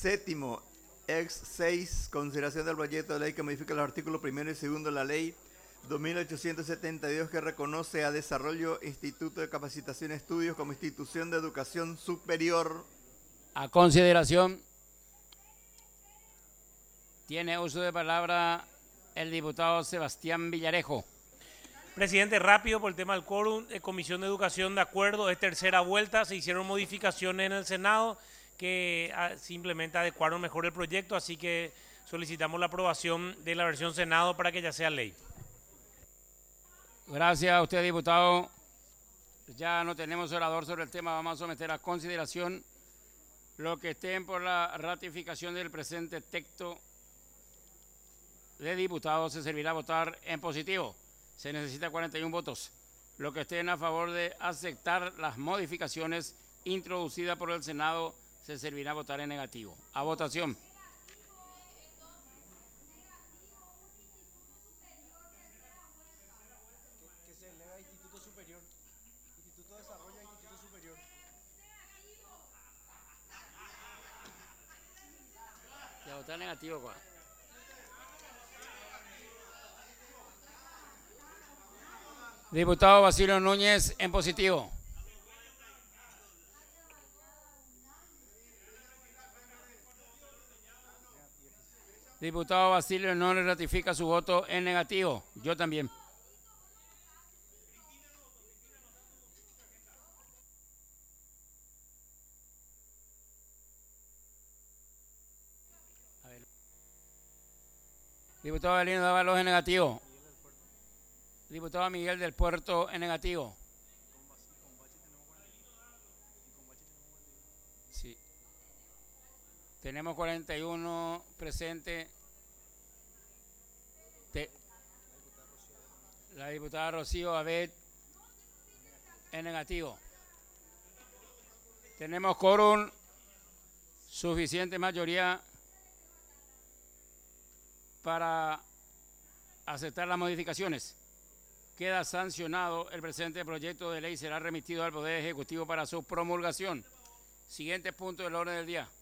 Séptimo, ex 6, consideración del proyecto de ley que modifica los artículos 1 y 2 de la ley 2872 que reconoce a Desarrollo Instituto de Capacitación y Estudios como institución de educación superior. A consideración, tiene uso de palabra el diputado Sebastián Villarejo. Presidente, rápido por el tema del quórum, Comisión de Educación de acuerdo, es tercera vuelta, se hicieron modificaciones en el Senado que simplemente adecuaron mejor el proyecto, así que solicitamos la aprobación de la versión Senado para que ya sea ley. Gracias a usted, diputado. Ya no tenemos orador sobre el tema, vamos a someter a consideración lo que estén por la ratificación del presente texto de diputados. Se servirá a votar en positivo. Se necesita 41 votos. Los que estén a favor de aceptar las modificaciones introducidas por el Senado, se servirá a votar en negativo. A votación. Que se eleva a Instituto Superior. Instituto de Desarrollo a Instituto Superior. Ya votar negativo, ¿cuál? Diputado Basilio Núñez en positivo. Diputado Basilio no le ratifica su voto en negativo. Yo también. Diputado Avelino Dávalos en negativo. Diputado Miguel del Puerto en negativo. Sí. Tenemos 41 presentes. La diputada Rocío Abed en negativo. Tenemos quórum, suficiente mayoría para aceptar las modificaciones. Queda sancionado el presente proyecto de ley, será remitido al Poder Ejecutivo para su promulgación. Siguiente punto del orden del día.